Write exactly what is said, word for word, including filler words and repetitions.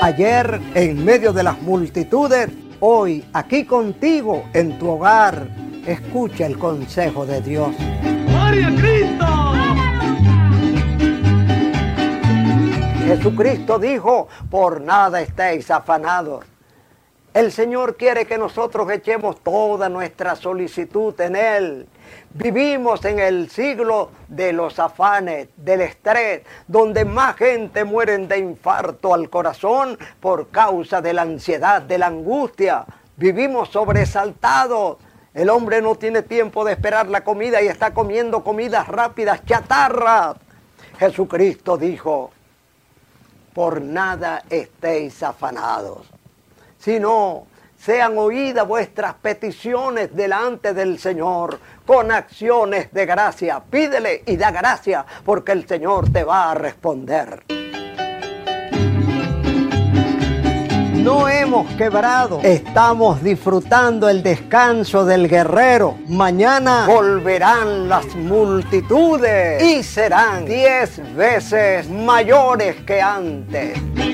ayer en medio de las multitudes, hoy aquí contigo en tu hogar. Escucha el consejo de Dios. ¡Gloria a Cristo! Jesucristo dijo, por nada estéis afanados. El Señor quiere que nosotros echemos toda nuestra solicitud en Él. Vivimos en el siglo de los afanes, del estrés, donde más gente muere de infarto al corazón por causa de la ansiedad, de la angustia. Vivimos sobresaltados. El hombre no tiene tiempo de esperar la comida y está comiendo comidas rápidas, chatarras. Jesucristo dijo, por nada estéis afanados, sino sean oídas vuestras peticiones delante del Señor con acciones de gracia. Pídele y da gracia, porque el Señor te va a responder. No hemos quebrado, estamos disfrutando el descanso del guerrero. Mañana volverán las multitudes y serán diez veces mayores que antes.